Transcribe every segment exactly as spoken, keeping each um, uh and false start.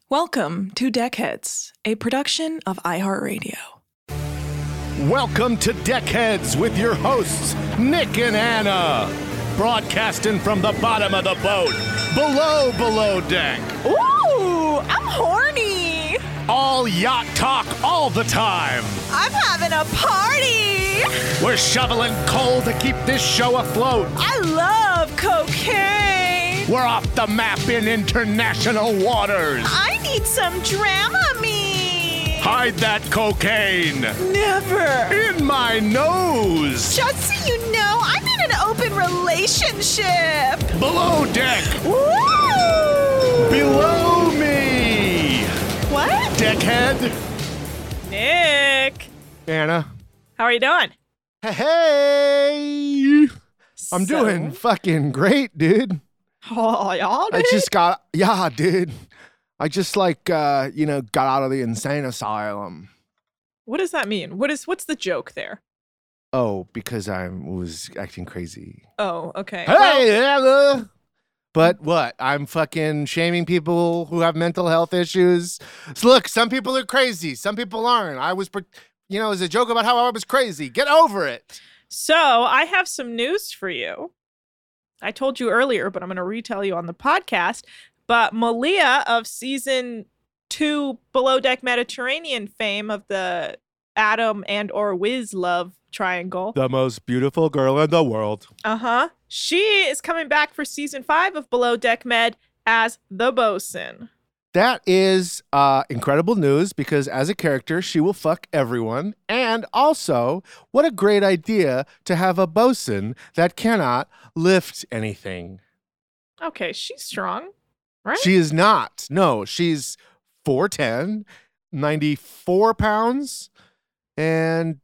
Welcome to Deckheads, a production of iHeartRadio. Welcome to Deckheads with your hosts, Nick and Anna. Broadcasting from the bottom of the boat, below below deck. Ooh, I'm horny. All yacht talk all the time. I'm having a party. We're shoveling coal to keep this show afloat. I love cocaine. We're off the map in international waters. I need some Dramamine. Hide that cocaine. Never. In my nose. Just so you know, I'm in an open relationship. Below deck. Woo! Below me. What? Deckhead. Nick. Anna. How are you doing? Hey. I'm So- doing fucking great, dude. Oh, y'all I did? just got, yeah, dude. I just like, uh, you know, got out of the insane asylum. What does that mean? What is? What's the joke there? Oh, because I was acting crazy. Oh, okay. Well, Hey, Anna. But what? I'm fucking shaming people who have mental health issues. So look, some people are crazy. Some people aren't. I was, pre- you know, it was a joke about how I was crazy. Get over it. so I have some news for you. I told you earlier, but I'm going to retell you on the podcast. But Malia of season two Below Deck Mediterranean fame of the Adam and or Wiz love triangle. The most beautiful girl in the world. Uh-huh. She is coming back for season five of Below Deck Med as the bosun. That is uh, incredible news because as a character, she will fuck everyone. And also, what a great idea to have a bosun that cannot lift anything. Okay, she's strong, right? She is not. No, she's four ten, ninety-four pounds, and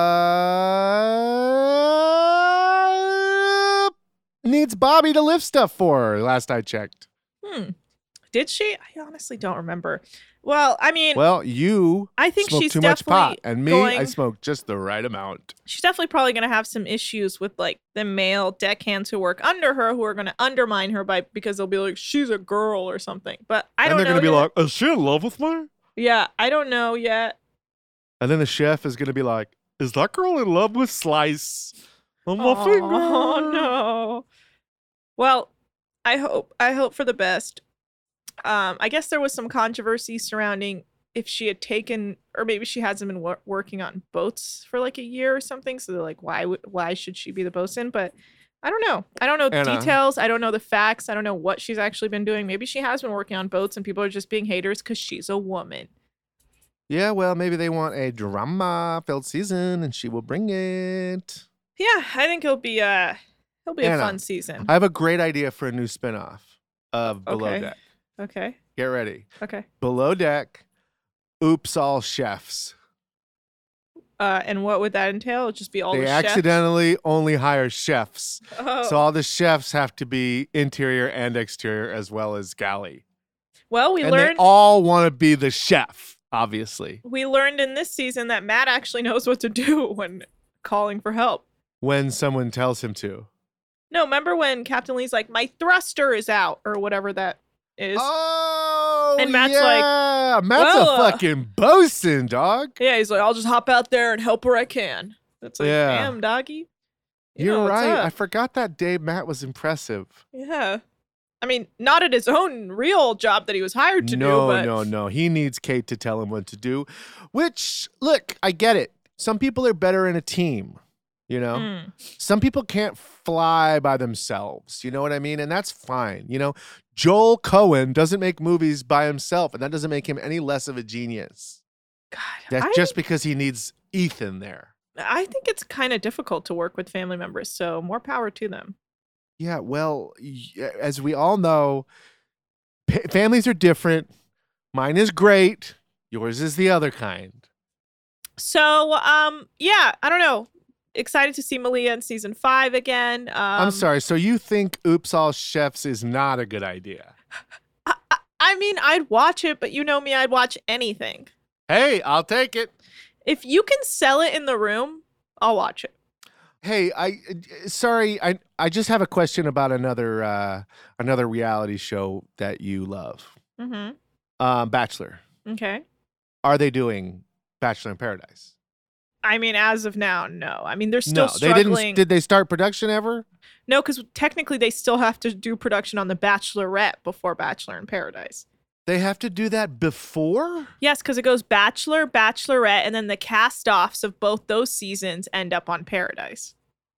uh, needs Bobby to lift stuff for her, last I checked. Hmm. Did she? I honestly don't remember. Well, I mean, Well, you I think smoke she's too much definitely pot, and me, going- I smoke just the right amount. she's definitely probably going to have some issues with like the male deckhands who work under her who are going to undermine her by because they'll be like she's a girl or something. But I and don't they're know. gonna be yet. like, "Is she in love with me?" yeah, I don't know yet. And then the chef is gonna be like, "Is that girl in love with Slice on my Oh finger?" no. Well, I hope I hope for the best. Um, I guess there was some controversy surrounding if she had taken, or maybe she hasn't been wor- working on boats for like a year or something. So they're like, why would why should she be the bosun? But I don't know. I don't know Anna. details. I don't know the facts. I don't know what she's actually been doing. Maybe she has been working on boats and people are just being haters because she's a woman. Yeah, well, maybe they want a drama-filled season, and she will bring it. Yeah, I think it'll be a it'll be a Anna, fun season. I have a great idea for a new spinoff of Below Okay. Deck. Okay. Get ready. Okay. Below Deck, Oops All Chefs. Uh, and what would that entail? It'd just be all They the chefs? accidentally only hire chefs. Oh. So all the chefs have to be interior and exterior as well as galley. Well, we and learned they all want to be the chef, obviously. we learned in this season that Matt actually knows what to do when calling for help. When someone tells him to. No, remember when Captain Lee's like, my thruster is out, or whatever that is. Oh, And Matt's like, yeah. Matt's well, a uh, fucking bosun, dog. Yeah, he's like, I'll just hop out there and help where I can. That's like, Yeah. damn, doggy. You You're know what's right. up. I forgot that day Matt was impressive. Yeah. I mean, not at his own real job that he was hired to no, do, but no, no. He needs Kate to tell him what to do. Which, look, I get it. Some people are better in a team. You know, Mm. some people can't fly by themselves. You know what I mean? And that's fine. You know, Joel Cohen doesn't make movies by himself, and that doesn't make him any less of a genius. God, That's I, just because he needs Ethan there. I think it's kind of difficult to work with family members, so more power to them. Yeah, well, y- as we all know, pa- families are different. Mine is great. Yours is the other kind. So, um, yeah, I don't know. Excited to see Malia in season five again. Um, I'm sorry. So you think Oops All Chefs is not a good idea? I, I, I mean, I'd watch it, but you know me, I'd watch anything. Hey, I'll take it. If you can sell it in the room, I'll watch it. Hey, I uh, sorry, I I just have a question about another uh another reality show that you love. Mm-hmm. Um, Bachelor. Okay. Are they doing Bachelor in Paradise? I mean, as of now, no. I mean, they're still No, they struggling. didn't. Did they start production ever? No, because technically they still have to do production on The Bachelorette before Bachelor in Paradise. They have to do that before? Yes, because it goes Bachelor, Bachelorette, and then the cast-offs of both those seasons end up on Paradise.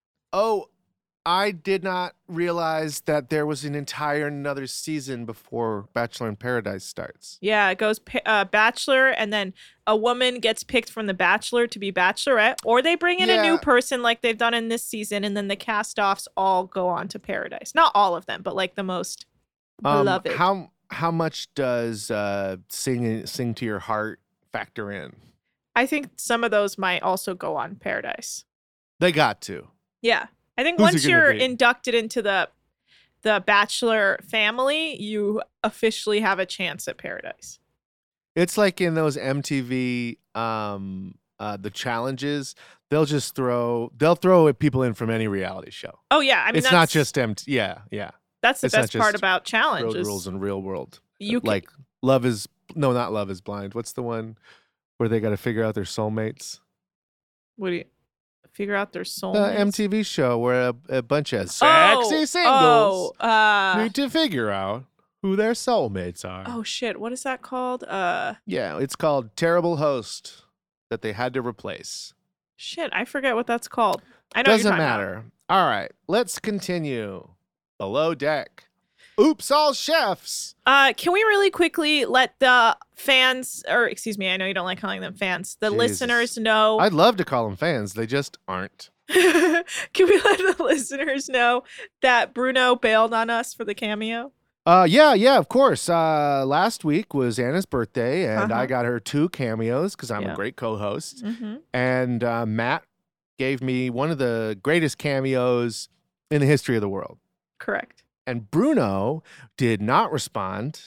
Oh, I did not realize that there was an entire another season before Bachelor in Paradise starts. Yeah, it goes uh, Bachelor, and then a woman gets picked from The Bachelor to be Bachelorette, or they bring in Yeah. a new person like they've done in this season, and then the cast-offs all go on to Paradise. Not all of them, but like the most Um, beloved. how how much does uh, sing sing to your heart factor in? I think some of those might also go on Paradise. They got to. Yeah. I think Who's it once gonna you're be? inducted into the the Bachelor family, you officially have a chance at Paradise. It's like in those M T V um, uh, the challenges. They'll just throw they'll throw people in from any reality show. Oh yeah, I mean it's that's, not just M T. Yeah, yeah. that's the it's not best part just about Road challenges. rules in real world. You can, Like Love is no, not Love is Blind. What's the one where they got to figure out their soulmates? what do you figure out their soul? The M T V show where a, a bunch of oh, sexy singles Oh, uh, need to figure out who their soulmates are. oh shit, what is that called? Uh, Yeah, it's called Terrible Host that they had to replace. shit, I forget what that's called. I know what Doesn't you're talking matter. about. All right, let's continue. Below Deck. Oops, all chefs. Uh, can we really quickly let the fans, or excuse me, I know you don't like calling them fans, the Jesus. listeners know. I'd love to call them fans. They just aren't. Can we let the listeners know that Bruno bailed on us for the cameo? Uh, yeah, yeah, of course. Uh, last week was Anna's birthday, and Uh-huh. I got her two cameos because I'm Yeah. a great co-host. Mm-hmm. And uh, Matt gave me one of the greatest cameos in the history of the world. Correct. And Bruno did not respond,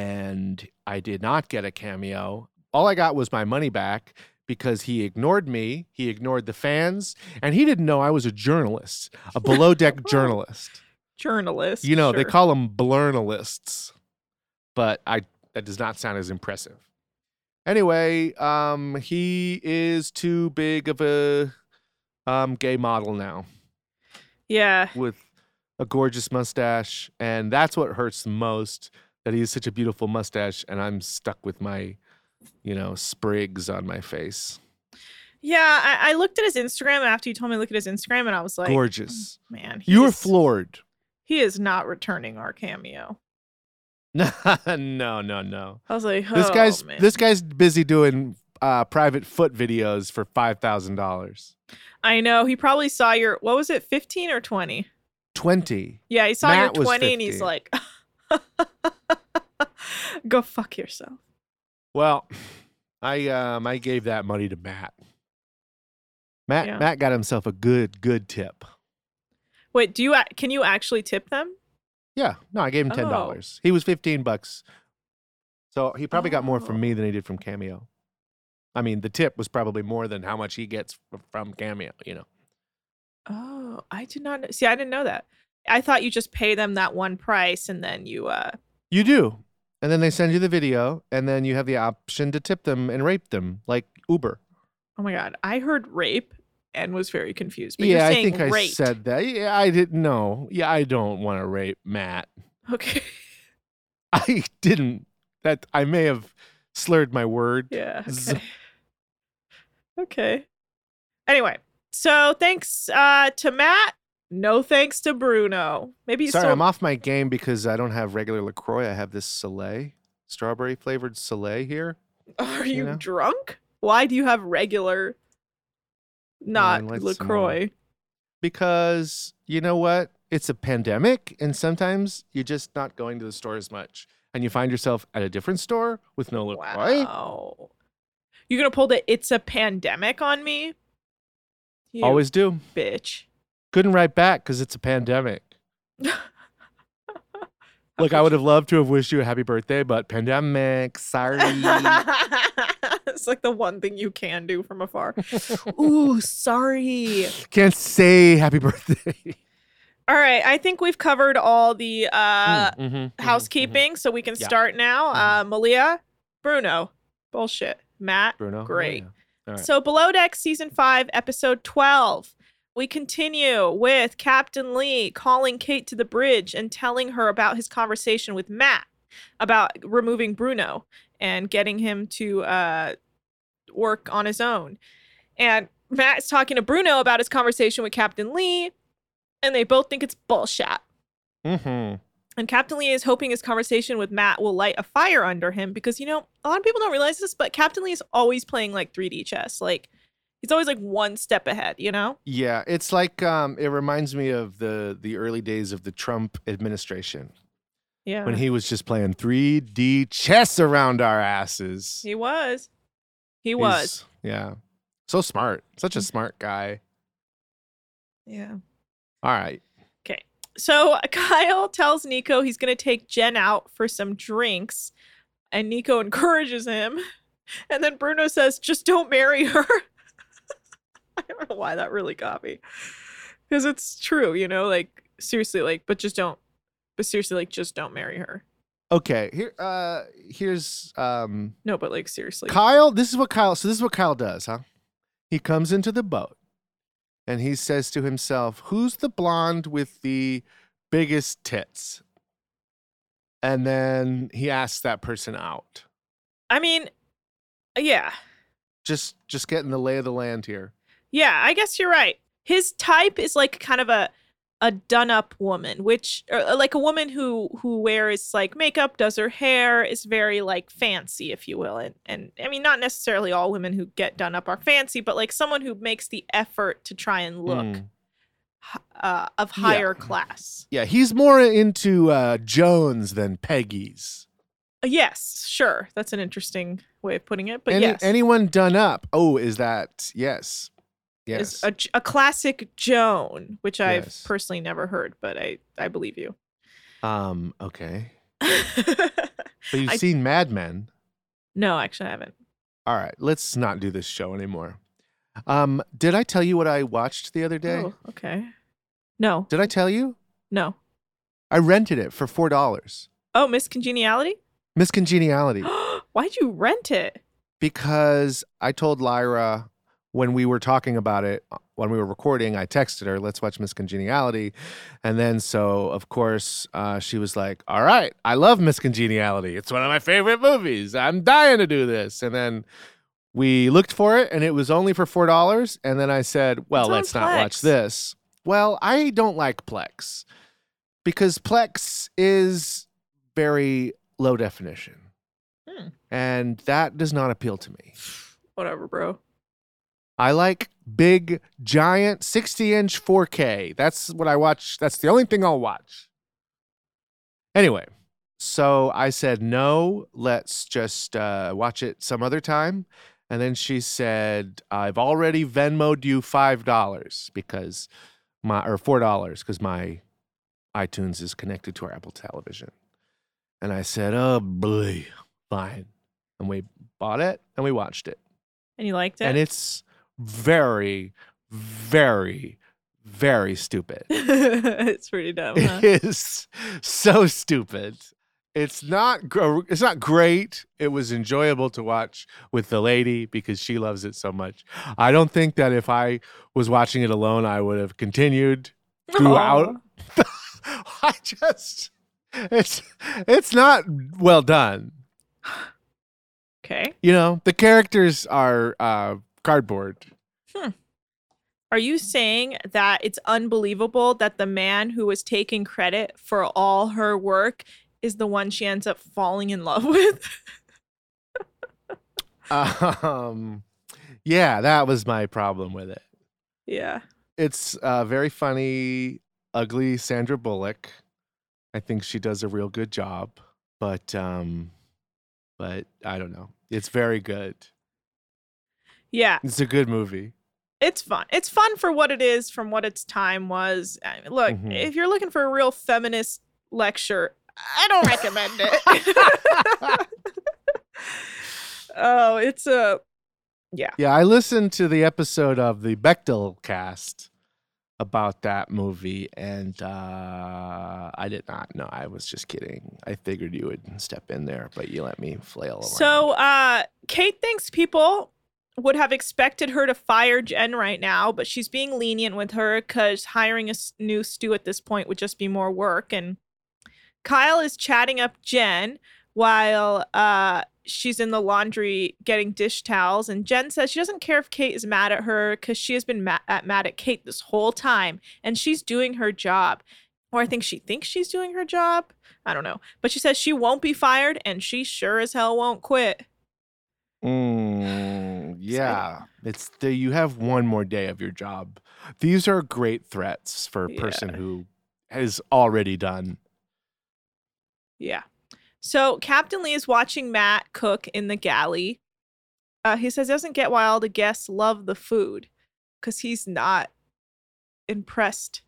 and I did not get a cameo. All I got was my money back because he ignored me, he ignored the fans, and he didn't know I was a journalist, a below deck journalist. Journalist. You know, they sure. call them blurnalists, but I that does not sound as impressive. Anyway, um, he is too big of a um, gay model now Yeah. with a gorgeous mustache, and that's what hurts the most, that he has such a beautiful mustache, and I'm stuck with my, you know, sprigs on my face. Yeah. I, I looked at his Instagram after you told me to look at his Instagram, and I was like, Gorgeous. man, he You were is- floored. He is not returning our cameo. no, no, no. I was like, oh, This guy's man. this guy's busy doing uh, private foot videos for five thousand dollars. I know. He probably saw your, what was it, fifteen or twenty? Twenty. Yeah, he saw Matt your was twenty and he's fifty. like, go fuck yourself. Well, I um I gave that money to Matt. Matt Yeah. Matt got himself a good good tip. Wait, do you, a- can you actually tip them? Yeah, no, I gave him ten dollars. He was fifteen bucks, so he probably got more from me than he did from Cameo. I mean, the tip was probably more than how much he gets f- from Cameo. You know, Oh, I did not know. See, I didn't know that. I thought you just pay them that one price and then you, uh, you do, and then they send you the video, and then you have the option to tip them and rate them like Uber. oh my God, I heard rape and was very confused. But yeah, you're I saying think I rate. said that. Yeah, I didn't know. Yeah, I don't want to rape Matt. Okay. I didn't. That I may have slurred my word. Yeah. Z- Okay. Okay. Anyway, so thanks uh, to Matt. No thanks to Bruno. Maybe you Sorry, still. I'm off my game because I don't have regular LaCroix. I have this Soleil, strawberry flavored Soleil here. Are you, you know? drunk? Why do you have regular, not light some LaCroix? Because you know what? It's a pandemic, and sometimes you're just not going to the store as much. And you find yourself at a different store with no LaCroix. Wow. You're going to pull the it's a pandemic on me? You Always do. bitch. Couldn't write back because it's a pandemic. Look, I would have loved to have wished you a happy birthday, but pandemic, sorry. It's like the one thing you can do from afar. Ooh, sorry. Can't say happy birthday. All right, I think we've covered all the uh, Mm, mhm, mhm, housekeeping, so we can Yeah. start now. Mhm. Uh, Malia, Bruno, bullshit. Matt, mhm. Bruno. great. Oh, yeah. All right. So Below Deck season five, episode twelve. We continue with Captain Lee calling Kate to the bridge and telling her about his conversation with Matt about removing Bruno and getting him to uh, work on his own. And Matt's talking to Bruno about his conversation with Captain Lee, and they both think it's bullshit. Mm-hmm. And Captain Lee is hoping his conversation with Matt will light a fire under him because, you know, a lot of people don't realize this, but Captain Lee is always playing like three D chess. Like, he's always like one step ahead, you know? Yeah, it's like um, it reminds me of the the early days of the Trump administration Yeah. when he was just playing three D chess around our asses. He was. He was. He's- yeah, so smart, such a smart guy. Yeah. All right. So Kyle tells Nico he's going to take Jen out for some drinks, and Nico encourages him. And then Bruno says, just don't marry her. I don't know why that really got me. Because it's true, you know, like, seriously, like, but just don't, but seriously, like, just don't marry her. Okay. Here. Uh. Here's um. No, but like, seriously. Kyle. This is what Kyle. So this is what Kyle does, huh? He comes into the boat, and he says to himself, "Who's the blonde with the biggest tits?" And then he asks that person out. I mean, yeah. Just, just getting the lay of the land here. Yeah, I guess you're right. His type is like kind of a a done up woman, which or like a woman who who wears like makeup, does her hair, is very like fancy, if you will. And and I mean, not necessarily all women who get done up are fancy, but like someone who makes the effort to try and look Mm. h- uh, of Yeah. higher class. Yeah, he's more into uh, Jones than Peggy's. Uh, yes, sure, that's an interesting way of putting it, but Any, yes, anyone done up? Oh, is that yes? Yes. is a, a classic Joan, which I've Yes. personally never heard, but I I believe you. um. Okay. But you've I- seen Mad Men. No, actually, I haven't. All right, let's not do this show anymore. Um, did I tell you what I watched the other day? Oh, okay. No, Did I tell you? no. I rented it for four dollars. Oh, Miss Congeniality? Miss Congeniality, Why'd you rent it? because I told Lyra when we were talking about it when we were recording. I texted her, "Let's watch Miss Congeniality," and then so of course uh, she was like, "All right, I love Miss Congeniality. It's one of my favorite movies. I'm dying to do this." And then we looked for it, and it was only for four dollars. And then I said, "Well, It's on let's not watch Plex. this." Well, I don't like Plex because Plex is very low definition, Hmm. and that does not appeal to me. Whatever, bro. I like big, giant, sixty inch four K. That's what I watch. That's the only thing I'll watch. Anyway, so I said, no, let's just uh, watch it some other time. And then she said, I've already Venmo'd you five dollars because my, or four dollars because my iTunes is connected to our Apple television. And I said, oh, boy, fine. And we bought it and we watched it. And you liked it? And it's very, very, very stupid. It's pretty dumb, huh? It is so stupid. It's not gr- it's not great. It was enjoyable to watch with the lady because she loves it so much. I don't think that if I was watching it alone, I would have continued throughout. I just it's it's not well done. Okay. You know, the characters are uh, cardboard. Are you saying that it's unbelievable that the man who was taking credit for all her work is the one she ends up falling in love with? Um, yeah, that was my problem with it. Yeah. It's uh, very funny, ugly Sandra Bullock. I think she does a real good job, but um, but I don't know. It's very good. Yeah. It's a good movie. It's fun. It's fun for what it is from what its time was. I mean, look, Mhm. if you're looking for a real feminist lecture, I don't recommend it. Oh, it's a yeah. Yeah, I listened to the episode of the Bechdel cast about that movie, and uh, I did not know. I was just kidding. I figured you would step in there, but you let me flail around. So uh, Kate thinks people would have expected her to fire Jen right now, but she's being lenient with her because hiring a s- new stew at this point would just be more work. And Kyle is chatting up Jen while uh, she's in the laundry getting dish towels. And Jen says she doesn't care if Kate is mad at her because she has been ma- at, mad at Kate this whole time. And she's doing her job. Or I think she thinks she's doing her job. I don't know. But she says she won't be fired and she sure as hell won't quit. Mm, yeah, it's the, you have one more day of your job. These are great threats for a Yeah. person who has already done. Yeah. So Captain Lee is watching Matt cook in the galley. Uh, he says he doesn't get why all the guests love the food because he's not impressed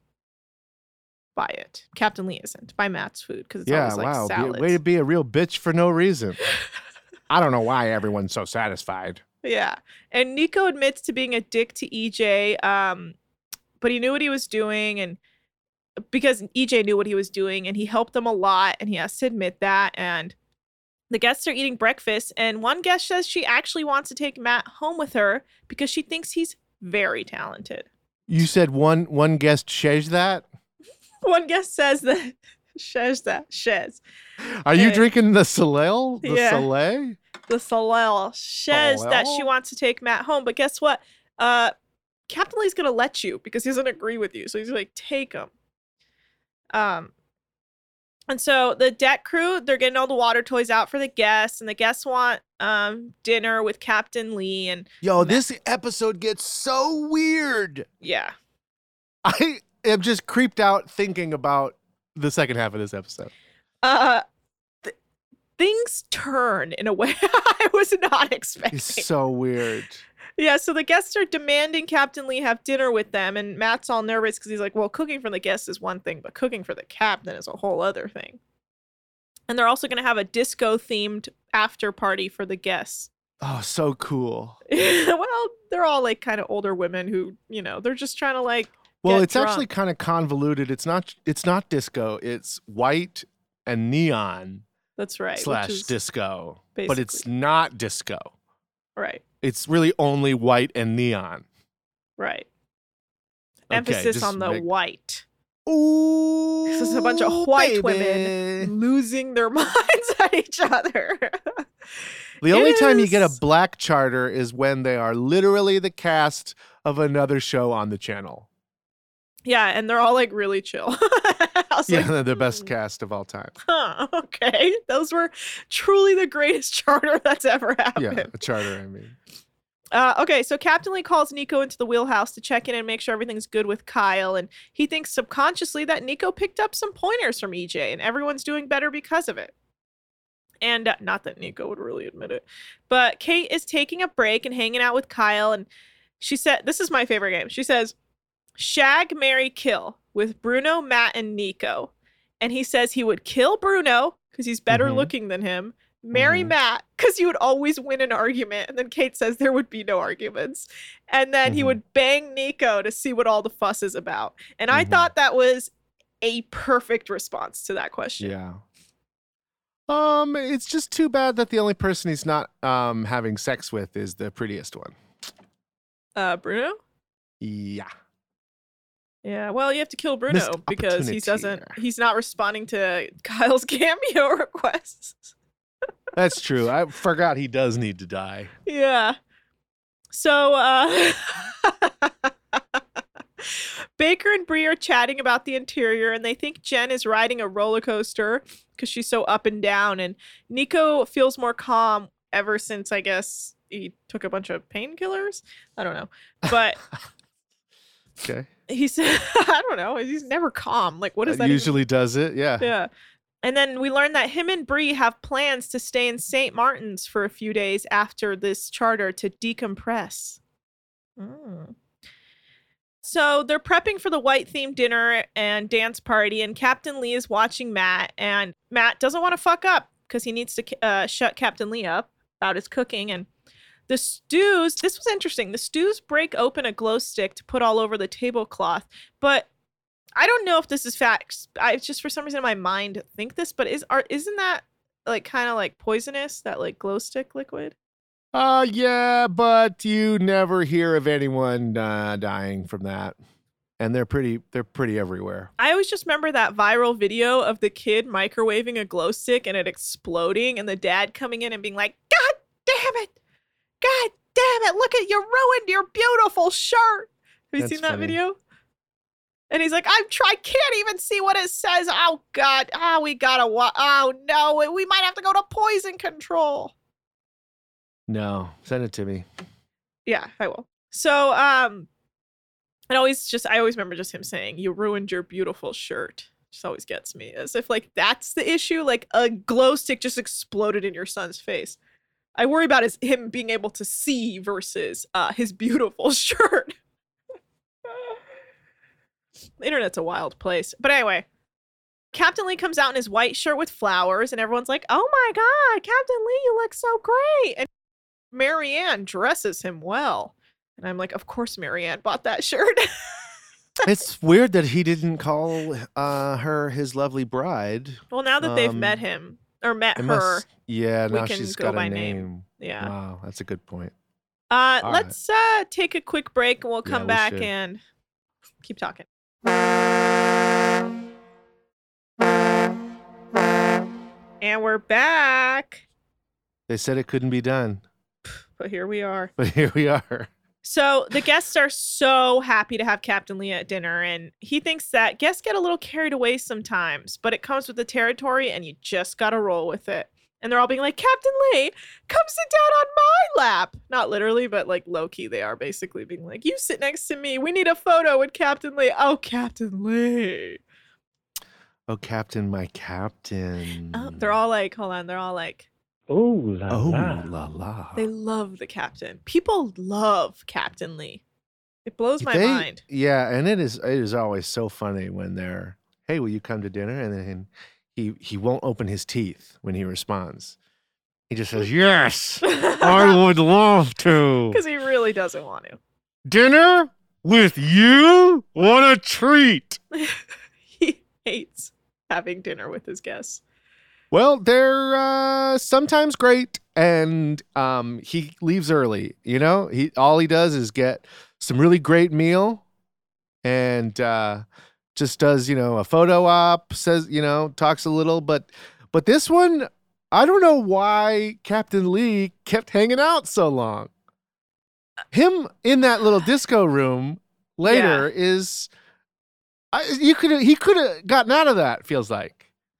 by it. Captain Lee isn't by Matt's food because it's Yeah, always like wow, be, salads. way to be a real bitch for no reason. I don't know why everyone's so satisfied. Yeah. And Nico admits to being a dick to E J, um, but he knew what he was doing, and because E J knew what he was doing, and he helped them a lot, and he has to admit that. And the guests are eating breakfast, and one guest says she actually wants to take Matt home with her because she thinks he's very talented. You said one one guest says that. One guest says that says that says Are you Uh, drinking the Soleil? The yeah. Soleil? the Soleil says that she Soleil? wants to take Matt home, but guess what? Uh, Captain Lee's gonna let you because he doesn't agree with you, so he's like, take him. Um, and so the deck crew, they're getting all the water toys out for the guests, and the guests want um dinner with Captain Lee, and Yo, this episode gets so weird. yeah, I am just creeped out thinking about the second half of this episode. uh, th- things turn in a way I was not expecting. It's so weird. Yeah, so the guests are demanding Captain Lee have dinner with them, and Matt's all nervous because he's like, well, cooking for the guests is one thing, but cooking for the captain is a whole other thing. And they're also going to have a disco-themed after party for the guests. Oh, so cool. Well, they're all like kind of older women who, you know, they're just trying to like Well, get it's drunk. actually kind of convoluted. It's not it's not disco. It's white and neon That's right. slash which is disco. But it's basically- not disco. right, It's really only white and neon. right. Okay, Emphasis just on the make- white. Ooh, This is a bunch of white baby. women losing their minds at each other. The only time you get a Yes. black charter is when they are literally the cast of another show on the channel. Yeah, and they're all like really chill. I was Yeah, like, they're the best "Hmm, cast of all time. huh, okay. Those were truly the greatest charter that's ever happened. Yeah, a charter, I mean. Uh, okay, so Captain Lee calls Nico into the wheelhouse to check in and make sure everything's good with Kyle, and he thinks subconsciously that Nico picked up some pointers from E J, and everyone's doing better because of it. And uh, not that Nico would really admit it, but Kate is taking a break and hanging out with Kyle, and she said, "This is my favorite game." She says, "Shag, marry, kill with Bruno, Matt, and Nico," and he says he would kill Bruno because he's better Mhm. looking than him. Marry Mhm. Matt because he would always win an argument. And then Kate says there would be no arguments. And then he Mhm. would bang Nico to see what all the fuss is about. And I Mhm. thought that was a perfect response to that question. Yeah. Um, it's just too bad that the only person he's not um having sex with is the prettiest one. Uh, Bruno? Yeah. Yeah, well, you have to kill Bruno Missed because he opportunity doesn't, here. he's not responding to Kyle's cameo requests. That's true. I forgot he does need to die. Yeah. So, uh, Baker and Bree are chatting about the interior, and they think Jen is riding a roller coaster because she's so up and down. And Nico feels more calm ever since, I guess, he took a bunch of painkillers. I don't know. But Okay. he said, I don't know. He's never calm. Like, what does Uh, that even- usually does it. Yeah. Yeah. And then we learn that him and Bree have plans to stay in Saint Martin's for a few days after this charter to decompress. Mm. So they're prepping for the white themed dinner and dance party, and Captain Lee is watching Matt, and Matt doesn't want to fuck up because he needs to uh, shut Captain Lee up about his cooking. And The stews, this was interesting. The stews break open a glow stick to put all over the tablecloth, but I don't know if this is facts. I just for some reason in my mind think this, but is are isn't that like kind of like poisonous, that like glow stick liquid? Uh, yeah, but you never hear of anyone uh, dying from that. And they're pretty, they're pretty everywhere. I always just remember that viral video of the kid microwaving a glow stick and it exploding and the dad coming in and being like, God damn it. God damn it. Look at you ruined your beautiful shirt. Have you That's seen that funny. video? And he's like, I'm try can't even see what it says. Oh God. Oh, we gotta wa- Oh no, we might have to go to poison control. No, send it to me. Yeah, I will. So, um, it always just, I always remember just him saying, you ruined your beautiful shirt. Just always gets me. As if like that's the issue. Like a glow stick just exploded in your son's face. I worry about is him being able to see versus uh, his beautiful shirt. The internet's a wild place. But anyway, Captain Lee comes out in his white shirt with flowers, and everyone's like, oh my God, Captain Lee, you look so great. And Marianne dresses him well. And I'm like, of course Marianne bought that shirt. It's weird that he didn't call uh, her his lovely bride. Well, now that they've Um, met him, or met It her, must- yeah, we now can she's go got by a name. name. yeah. Wow, that's a good point. Uh, All let's uh take a quick break and we'll Yeah, come we back should. and keep talking. And we're back. They said it couldn't be done, But here we are. but here we are. So the guests are so happy to have Captain Lee at dinner, and he thinks that guests get a little carried away sometimes, but it comes with the territory and you just gotta roll with it. And they're all being like, Captain Lee, come sit down on my lap. Not literally, but like low-key they are basically being like, you sit next to me. We need a photo with Captain Lee. Oh, Captain Lee. Oh, Captain, my Captain. Oh, they're all like, hold on, they're all like, Oh la Oh, la. la la. they love the captain. People love Captain Lee. It blows my They- mind. Yeah, and it is it is always so funny when they're, hey, will you come to dinner? And then he he won't open his teeth when he responds. He just says, yes, I would love to. Because he really doesn't want to. Dinner with you? What a treat. He hates having dinner with his guests. Well, they're uh, sometimes great, and um, he leaves early. You know, he all he does is get some really great meal, and uh, just does you know a photo op. Says you know talks a little, but but this one, I don't know why Captain Lee kept hanging out so long. Him in that little disco room later is, I, you could he could have gotten out of that. Feels like.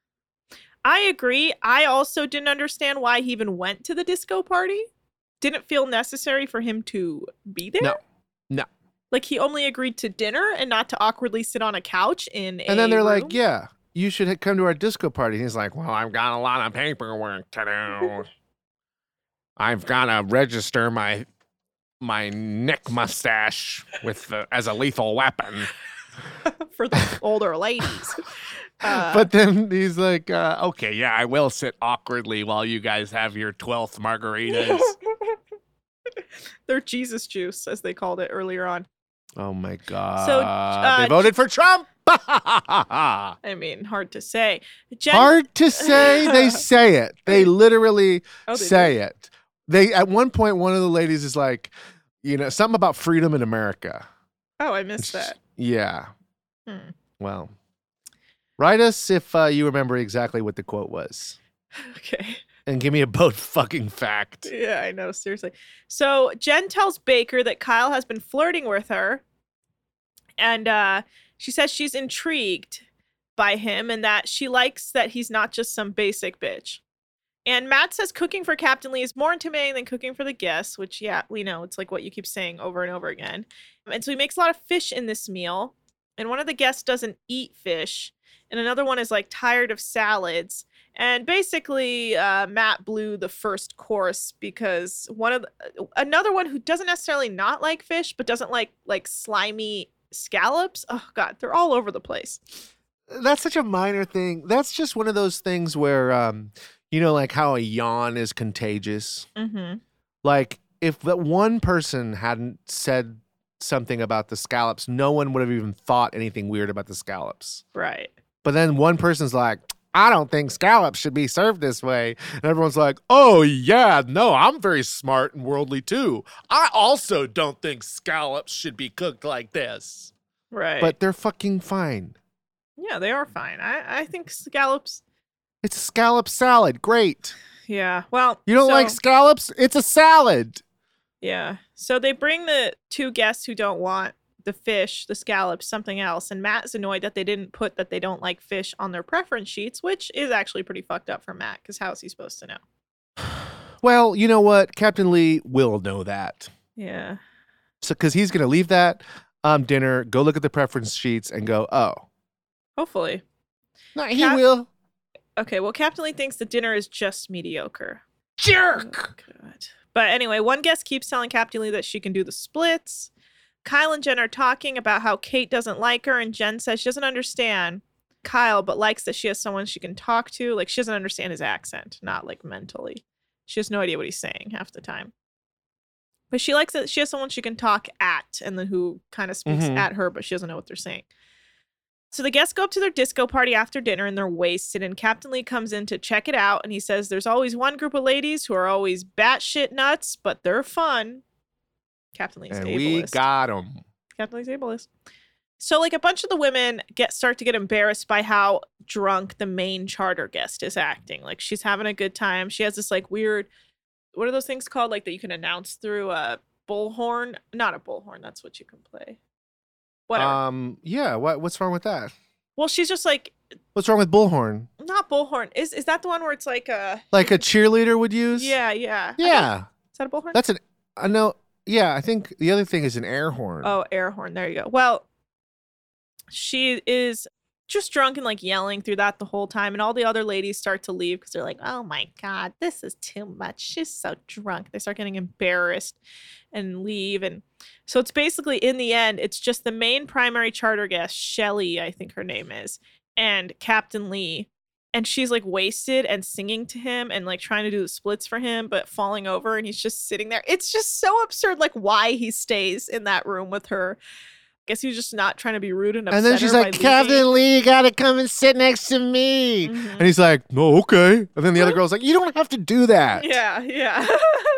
I agree. I also didn't understand why he even went to the disco party. Didn't feel necessary for him to be there. No. No. Like he only agreed to dinner and not to awkwardly sit on a couch in a And then they're room. like, yeah, you should ha- come to our disco party. And he's like, well, I've got a lot of paperwork to do. I've got to register my my neck mustache with the, as a lethal weapon. for the older ladies. Uh, But then he's like, uh, okay, yeah, I will sit awkwardly while you guys have your twelfth margaritas. they're Jesus juice, as they called it earlier on. Oh, my God. uh, they voted for Trump. I mean, hard to say. Jen- Hard to say. They say it. They literally Oh, they say it. They at one point, one of the ladies is like, you know, something about freedom in America. Oh, I missed that. Yeah. Hmm. Well, write us if uh, you remember exactly what the quote was, Okay. and give me a boat fucking fact. Yeah, I know. Seriously. So Jen tells Baker that Kyle has been flirting with her. And uh, she says she's intrigued by him and that she likes that he's not just some basic bitch. And Matt says cooking for Captain Lee is more intimidating than cooking for the guests, which, yeah, we know. It's like what you keep saying over and over again. And so he makes a lot of fish in this meal. And one of the guests doesn't eat fish. And another one is like tired of salads. And basically, uh, Matt blew the first course because one of the, another one who doesn't necessarily not like fish, but doesn't like like slimy scallops. Oh God, they're all over the place. That's such a minor thing. That's just one of those things where, um, you know, like how a yawn is contagious. Mm-hmm. Like if that one person hadn't said something about the scallops, no one would have even thought anything weird about the scallops. Right. But then one person's like, I don't think scallops should be served this way. And everyone's like, oh, yeah, no, I'm very smart and worldly too. I also don't think scallops should be cooked like this. Right. But they're fucking fine. Yeah, they are fine. I, I think scallops. It's a scallop salad. Great. Yeah. Well, You don't so, like scallops? It's a salad. Yeah. So they bring the two guests who don't want the fish, the scallops, something else. And Matt's annoyed that they didn't put that they don't like fish on their preference sheets, which is actually pretty fucked up for Matt, because how is he supposed to know? Well, you know what? Captain Lee will know that. Yeah. So, because he's going to leave that um, dinner, go look at the preference sheets and go, oh. Hopefully. No, he Cap- will. Okay, well, Captain Lee thinks the dinner is just mediocre. Jerk. Oh, God. But anyway, one guest keeps telling Captain Lee that she can do the splits. Kyle and Jen are talking about how Kate doesn't like her, and Jen says she doesn't understand Kyle, but likes that she has someone she can talk to. Like, she doesn't understand his accent, not like mentally. She has no idea what he's saying half the time. But she likes that she has someone she can talk at, and then who kind of speaks Mhm. at her, but she doesn't know what they're saying. So the guests go up to their disco party after dinner and they're wasted, and Captain Lee comes in to check it out, and he says there's always one group of ladies who are always batshit nuts, but they're fun. Captain Lee's And ableist. we got him. Captain Lee's ableist. So like a bunch of the women get start to get embarrassed by how drunk the main charter guest is acting. Like she's having a good time. She has this like weird, what are those things called? Like that you can announce through a bullhorn? Not a bullhorn. That's what you can play. Whatever. Um, yeah, what, what's wrong with that? Well, she's just like, What's wrong with bullhorn? not bullhorn. Is is that the one where it's like a Like a cheerleader would use? Yeah, yeah. I Yeah. think- Is that a bullhorn? That's an, I know, yeah, I think the other thing is an air horn. Oh, air horn. There you go. Well, she is just drunk and like yelling through that the whole time. And all the other ladies start to leave because they're like, oh my God, this is too much. She's so drunk. They start getting embarrassed and leave. And so it's basically in the end, it's just the main primary charter guest, Shelly, I think her name is, and Captain Lee. And she's like wasted and singing to him and like trying to do the splits for him, but falling over and he's just sitting there. It's just so absurd, like why he stays in that room with her. Guess he was just not trying to be rude and upset and then she's her like, by Captain leaving. Lee, you gotta come and sit next to me. Mhm. And he's like, no, okay. And then the other girl's like, you don't have to do that. Yeah, yeah.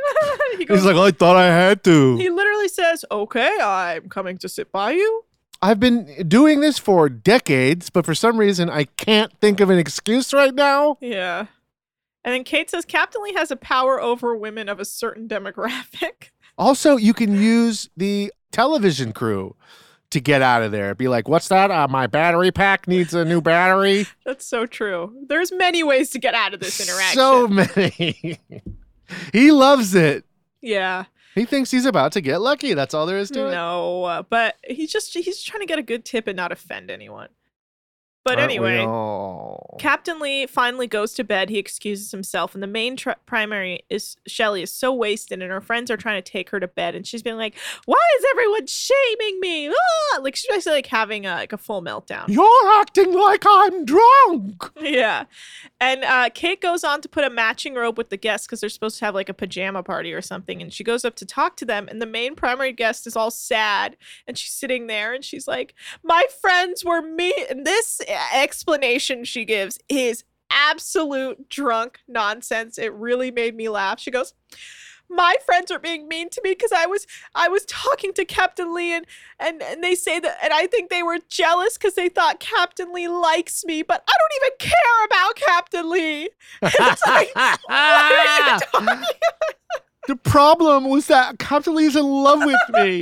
he, And goes, he's like, I thought I had to. he literally says, okay, I'm coming to sit by you. I've been doing this for decades, but for some reason, I can't think of an excuse right now. Yeah. And then Kate says Captain Lee has a power over women of a certain demographic. Also, you can use the television crew to get out of there. Be like, what's that? Uh, my battery pack needs a new battery. That's so true. There's many ways to get out of this interaction. So many. He loves it. Yeah. He thinks he's about to get lucky. That's all there is to it. No, uh, but he's just he's trying to get a good tip and not offend anyone. But Aren't we anyway, all? Captain Lee finally goes to bed. He excuses himself, and the main tr- primary is Shelly is so wasted, and her friends are trying to take her to bed, and she's being like, "Why is everyone shaming me?" Ah! Like she's basically like having a, like a full meltdown. You're acting like I'm drunk. Yeah, and uh, Kate goes on to put a matching robe with the guests because they're supposed to have like a pajama party or something, and she goes up to talk to them, and the main primary guest is all sad, and she's sitting there, and she's like, "My friends were me," and this explanation she gives is absolute drunk nonsense. It really made me laugh. She goes, my friends are being mean to me because I was I was talking to Captain Lee and, and and they say that, and I think they were jealous because they thought Captain Lee likes me, but I don't even care about Captain Lee. It's like, what are you talking about? The problem was that Captain Lee's in love with me.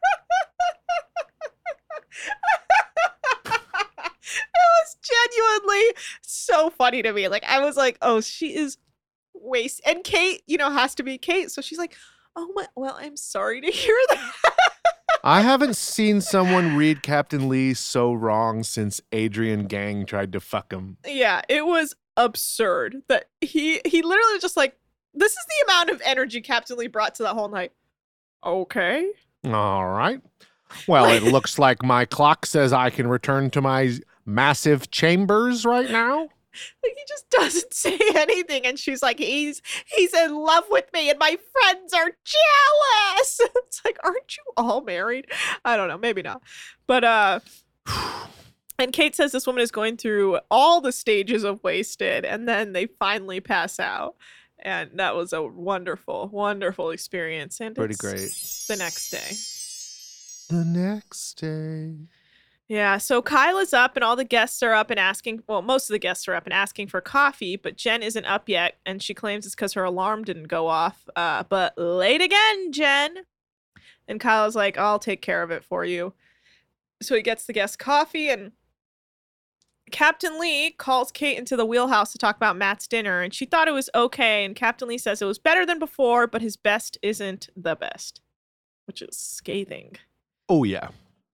It was genuinely so funny to me. Like I was like, oh, she is waste. And Kate, you know, has to be Kate. So she's like, oh my, well, I'm sorry to hear that. I haven't seen someone read Captain Lee so wrong since Adrian Gang tried to fuck him. Yeah, it was absurd that he he literally just like, this is the amount of energy Captain Lee brought to that whole night. Okay. All right. Well, it looks like my clock says I can return to my massive chambers right now. Like he just doesn't say anything, and she's like, he's he's in love with me, and my friends are jealous. It's like, aren't you all married? I don't know, maybe not. But uh and Kate says this woman is going through all the stages of wasted, and then they finally pass out. And that was a wonderful, wonderful experience. And Pretty it's great. the next day. The next day. Yeah, so Kyle is up and all the guests are up and asking, well, most of the guests are up and asking for coffee, but Jen isn't up yet, and she claims it's because her alarm didn't go off. Uh, but late again, Jen. And Kyle's like, I'll take care of it for you. So he gets the guests coffee, and Captain Lee calls Kate into the wheelhouse to talk about Matt's dinner, and she thought it was okay, and Captain Lee says it was better than before, but his best isn't the best, which is scathing. Oh, yeah.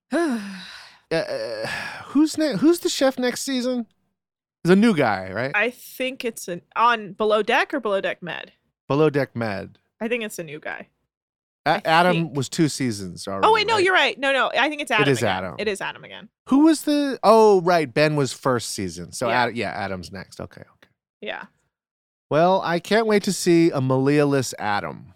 Uh, who's ne- Who's the chef next season? There's a new guy, right? I think it's an on Below Deck or Below Deck Med. Below Deck Med. I think it's a new guy. A- Adam think. was two seasons already. Oh wait, no, right? you're right. No, no, I think it's Adam. It is again. Adam. It is Adam again. Who was the? Oh, right. Ben was first season. So Yeah. Ad- yeah, Adam's next. Okay, okay. Yeah. Well, I can't wait to see a Malia-less Adam.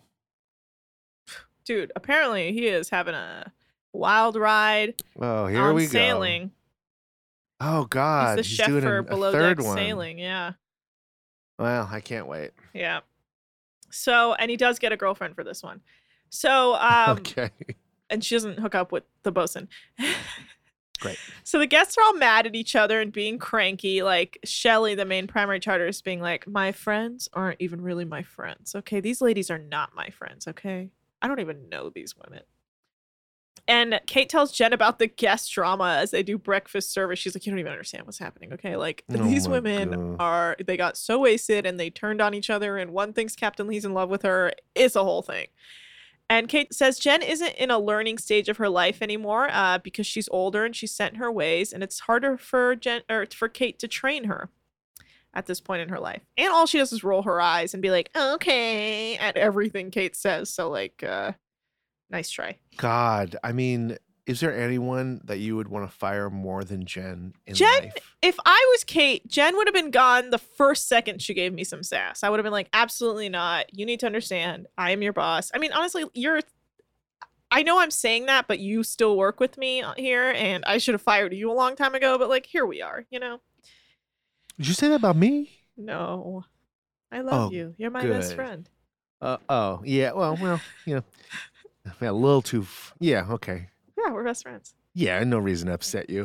Dude, apparently he is having a wild ride Oh, here on we go. sailing. Oh God, He's the he's chef doing for a, a Below third Deck one. Sailing. Yeah. Well, I can't wait. Yeah. So, and he does get a girlfriend for this one. So, um, okay. and she doesn't hook up with the bosun. Great. So the guests are all mad at each other and being cranky. Like Shelly, the main primary charter, is being like, my friends aren't even really my friends. Okay. These ladies are not my friends. Okay. I don't even know these women. And Kate tells Jen about the guest drama as they do breakfast service. She's like, you don't even understand what's happening. Okay. Like Oh these my women God. are, they got so wasted and they turned on each other. And one thinks Captain Lee's in love with her. It's a whole thing. And Kate says Jen isn't in a learning stage of her life anymore uh, because she's older and she's set in her ways. And it's harder for Jen or for Kate to train her at this point in her life. And all she does is roll her eyes and be like, okay, at everything Kate says. So like, uh, nice try. God, I mean, is there anyone that you would want to fire more than Jen in Jen, life? if I was Kate, Jen would have been gone the first second she gave me some sass. I would have been like, absolutely not. You need to understand. I am your boss. I mean, honestly, you're, I know I'm saying that, but you still work with me here and I should have fired you a long time ago. But like, here we are, you know? Did you say that about me? No, I love Oh, you. You're my best good. friend. Uh, oh, yeah. Well, well, you know, yeah, a little too. F- yeah, okay. Yeah, we're best friends. Yeah, no reason to upset you.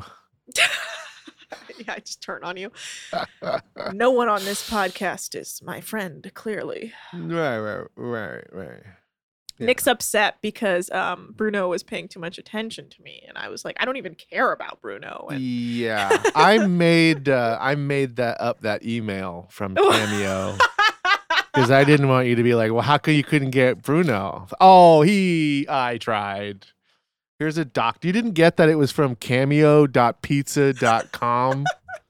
Yeah, I just turn on you. No one on this podcast is my friend, clearly. Right, right, right, right. Yeah. Nick's upset because um, Bruno was paying too much attention to me, and I was like, I don't even care about Bruno. And Yeah, I made uh, I made that up that email from Cameo because I didn't want you to be like, well, how come you couldn't get Bruno? Oh, he, I tried. Here's a doc. You didn't get that it was from cameo dot pizza dot com.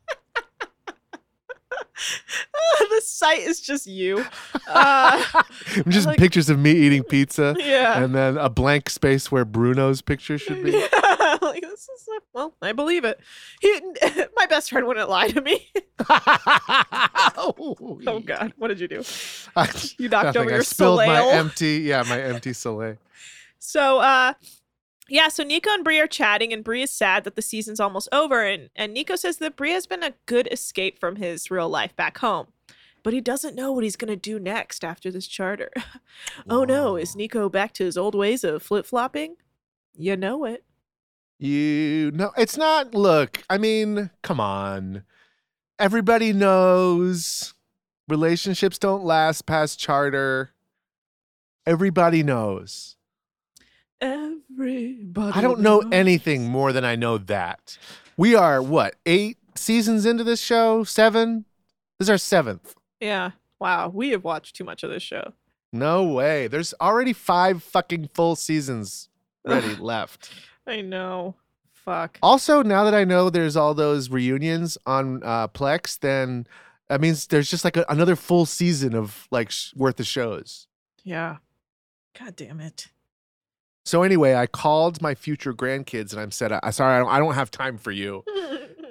The site is just you. Uh, Just like- pictures of me eating pizza. yeah. And then a blank space where Bruno's picture should be. Yeah, like, this is, well, I believe it. He, my best friend wouldn't lie to me. oh, Oh, God. What did you do? I, You knocked nothing. over I your spilled my Soleil. empty, yeah, my empty Soleil. So, uh, yeah, so Nico and Bree are chatting, and Bree is sad that the season's almost over. And, and Nico says that Bree has been a good escape from his real life back home. But he doesn't know what he's going to do next after this charter. Oh, no. Whoa. Is Nico back to his old ways of flip flopping? You know it. You know, it's not, look, I mean, come on. Everybody knows relationships don't last past charter. Everybody knows. Everybody. I don't know knows. anything more than I know that. We are, what, eight seasons into this show? Seven? This is our seventh. Yeah. Wow. We have watched too much of this show. No way. There's already five fucking full seasons ready left. I know. Fuck. Also, now that I know there's all those reunions on uh, Plex, then that means there's just like a, another full season of like sh- worth of shows. Yeah. God damn it. So anyway, I called my future grandkids and I said, "I sorry, I don't, I don't have time for you."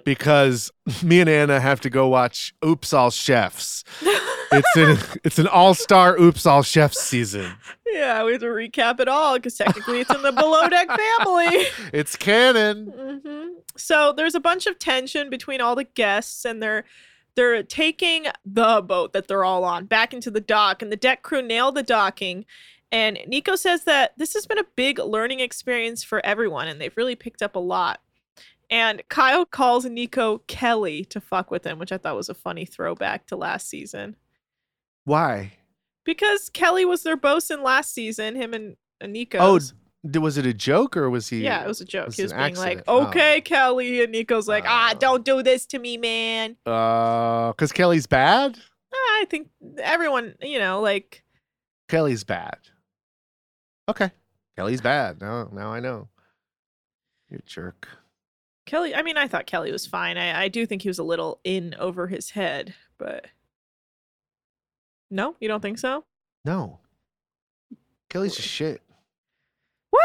because me and Anna have to go watch Oops All Chefs. It's an it's an all-star Oops All Chefs season. Yeah, we have to recap it all because technically it's in the Below Deck family. It's canon. hmm So there's a bunch of tension between all the guests, and they're they're taking the boat that they're all on back into the dock, and the deck crew nailed the docking. And Nico says that this has been a big learning experience for everyone, and they've really picked up a lot. And Kyle calls Nico Kelly to fuck with him, which I thought was a funny throwback to last season. Why? Because Kelly was their bosun last season, him and, and Nico. Oh, d- was it a joke or was he? Yeah, it was a joke. was He was an being accident. like, Oh. okay, Kelly. And Nico's like, ah, Oh. don't do this to me, man. Uh, because Kelly's bad. I think everyone, you know, like, Kelly's bad. Okay, Kelly's bad. No, now I know. You jerk. Kelly, I mean, I thought Kelly was fine. I, I do think he was a little in over his head, but no, you don't think so? No. Kelly's just shit. Well,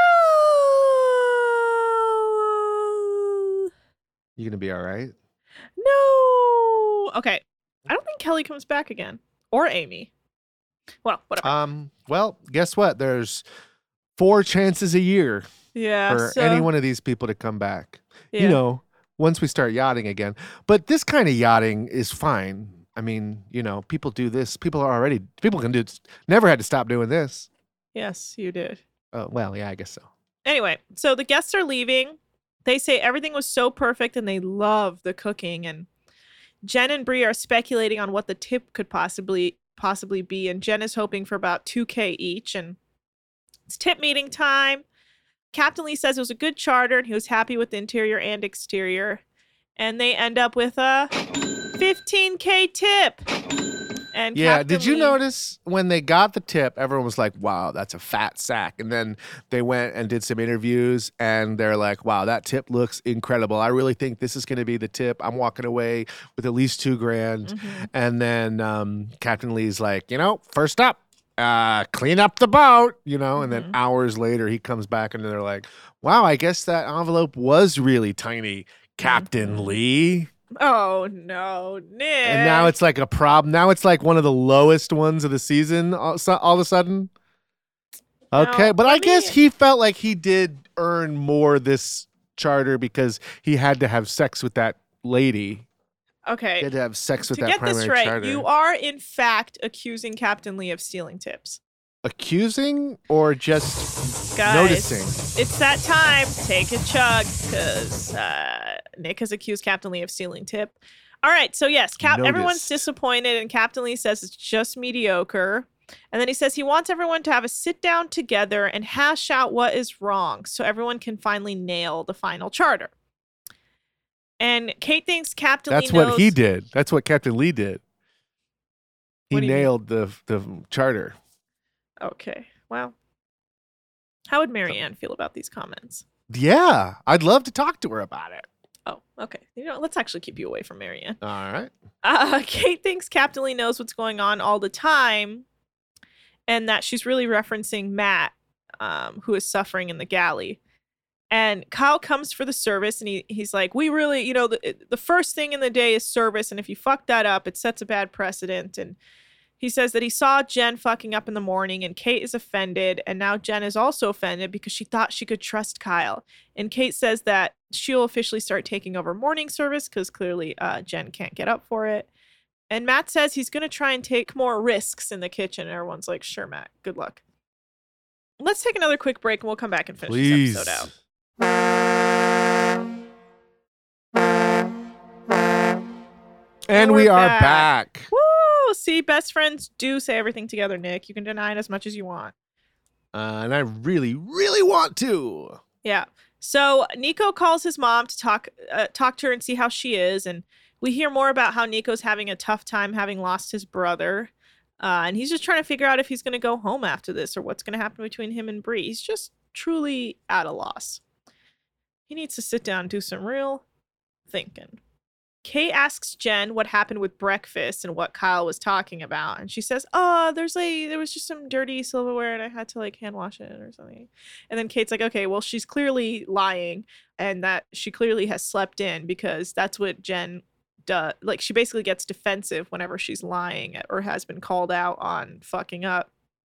You gonna be all right? no. Okay. I don't think Kelly comes back again, or Amy. Well, whatever. Um. Well, guess what? There's four chances a year yeah. for so, any one of these people to come back. yeah. You know, once we start yachting again. But this kind of yachting is fine. I mean, you know, people do this. People are already. People can do. Never had to stop doing this. Yes, you did. Oh well, yeah, I guess so. Anyway, so the guests are leaving. They say everything was so perfect and they love the cooking. And Jen and Bree are speculating on what the tip could possibly possibly be. And Jen is hoping for about two K each. And it's tip meeting time. Captain Lee says it was a good charter and he was happy with the interior and exterior. And they end up with a fifteen K tip. And Yeah, Captain did you Lee- notice when they got the tip, everyone was like, wow, that's a fat sack. And then they went and did some interviews and they're like, wow, that tip looks incredible. I really think this is going to be the tip. I'm walking away with at least two grand. Mhm. And then um, Captain Lee's like, you know, first up, uh, clean up the boat, you know, and then Mhm. hours later he comes back and they're like, wow, I guess that envelope was really tiny, Captain Mhm. Lee. Oh no, Nick. And now it's like a problem. Now it's like one of the lowest ones of the season all, so- all of a sudden. Okay, Now, but I let guess me- he felt like he did earn more this charter because he had to have sex with that lady. He okay. had to have sex with To that get primary this right, charter. you are in fact accusing Captain Lee of stealing tips. Accusing or just Guys, noticing? it's that time. Take a chug, because uh, Nick has accused Captain Lee of stealing tip. All right, so yes, Cap- everyone's Noticed. disappointed, and Captain Lee says it's just mediocre. And then he says he wants everyone to have a sit down together and hash out what is wrong so everyone can finally nail the final charter. And Kate thinks Captain That's Lee knows... what he did. That's what Captain Lee did. He What do you mean? nailed the the charter. Okay, well, how would Marianne feel about these comments? Yeah, I'd love to talk to her about it. Oh, okay. You know, let's actually keep you away from Marianne. All right. Uh, Kate thinks Captain Lee knows what's going on all the time, and that she's really referencing Matt, um, who is suffering in the galley. And Kyle comes for the service, and he he's like, "We really, you know, the the first thing in the day is service, and if you fuck that up, it sets a bad precedent." And he says that he saw Jen fucking up in the morning, and Kate is offended, and now Jen is also offended because she thought she could trust Kyle. And Kate says that she'll officially start taking over morning service because clearly uh, Jen can't get up for it. And Matt says he's going to try and take more risks in the kitchen. And everyone's like, sure, Matt, good luck. Let's take another quick break and we'll come back and finish Please. this episode out. And we're we are back. back. Woo! See, best friends do say everything together, Nick. You can deny it as much as you want. Uh, and I really, really want to. Yeah. So Nico calls his mom to talk uh, talk to her and see how she is. And we hear more about how Nico's having a tough time having lost his brother. Uh, and he's just trying to figure out if he's going to go home after this or what's going to happen between him and Bree. He's just truly at a loss. He needs to sit down and do some real thinking. Kate asks Jen what happened with breakfast and what Kyle was talking about. And she says, oh, there's like, there was just some dirty silverware and I had to like hand wash it or something. And then Kate's like, okay, well, she's clearly lying and that she clearly has slept in because that's what Jen does. Like, she basically gets defensive whenever she's lying or has been called out on fucking up.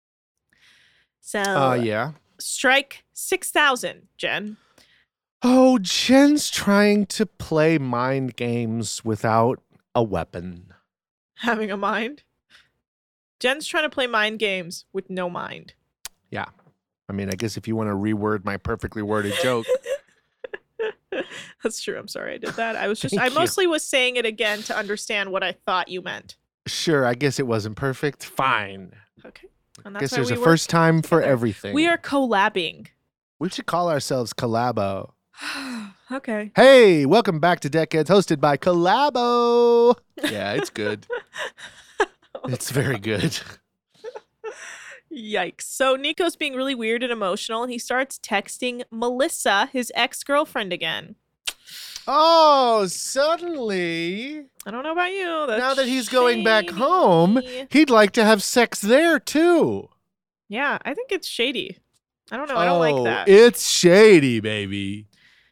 So, Uh, yeah. strike six thousand, Jen. Oh, Jen's trying to play mind games without a weapon. Having a mind. Jen's trying to play mind games with no mind. Yeah. I mean, I guess if you want to reword my perfectly worded joke. That's true. I'm sorry I did that. I was just, Thank I you. mostly was saying it again to understand what I thought you meant. Sure, I guess it wasn't perfect. Fine. Okay. And I that's guess why there's we a work first time for together. everything. We are collabing. We should call ourselves Collabo. Okay. Hey, welcome back to Deckheads, hosted by Collabo. Yeah, it's good. It's very good. Yikes. So Nico's being really weird and emotional, and he starts texting Melissa, his ex-girlfriend, again. Oh, suddenly, I don't know about you. That's now that he's going back shady. home, he'd like to have sex there too. Yeah, I think it's shady. I don't know. I don't like that. It's shady, baby.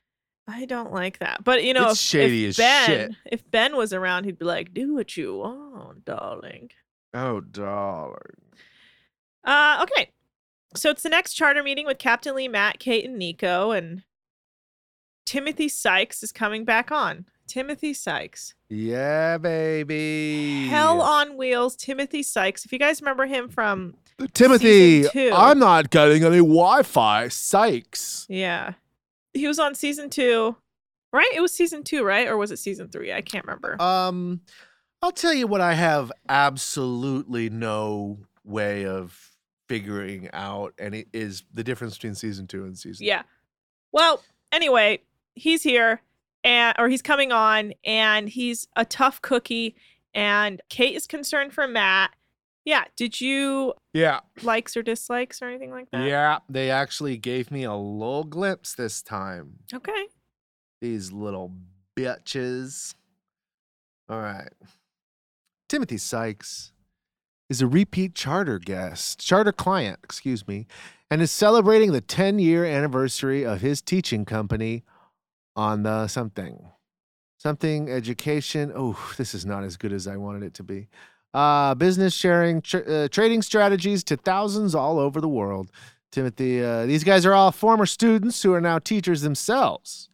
I don't like that. But, you know, It's if, shady if as Ben, shit. if Ben was around, he'd be like, do what you want, darling. Oh, darling. Uh, okay. So it's the next charter meeting with Captain Lee, Matt, Kate, and Nico, and Timothy Sykes is coming back on. Timothy Sykes. Yeah, baby. Hell on wheels, Timothy Sykes. If you guys remember him from Timothy, season two. I'm not getting any Wi-Fi. Sykes. Yeah. He was on season two, right? It was season two, right? Or was it season three? I can't remember. Um, I'll tell you what I have absolutely no way of figuring out, and it is the difference between season two and season. Yeah. Well, anyway, he's here and or he's coming on and he's a tough cookie and Kate is concerned for Matt. Yeah. Did you Yeah. likes or dislikes or anything like that? Yeah. They actually gave me a little glimpse this time. Okay. These little bitches. All right. Timothy Sykes is a repeat charter guest, charter client, excuse me, and is celebrating the ten-year anniversary of his teaching company on the something. Something education. Oh, this is not as good as I wanted it to be. Uh, business sharing, tr- uh, trading strategies to thousands all over the world. Timothy, uh, these guys are all former students who are now teachers themselves.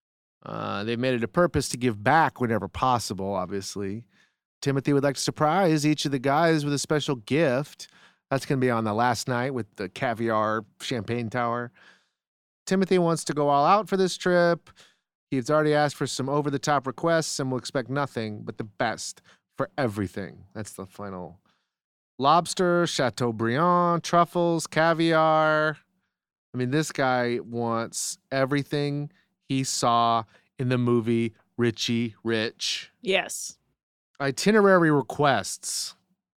Uh, they've made it a purpose to give back whenever possible, obviously. Timothy would like to surprise each of the guys with a special gift. That's going to be on the last night with the caviar champagne tower. Timothy wants to go all out for this trip. He's already asked for some over-the-top requests and will expect nothing but the best for everything. That's the final. Lobster, Chateaubriand, truffles, caviar. I mean, this guy wants everything he saw in the movie Richie Rich. Yes. Itinerary requests.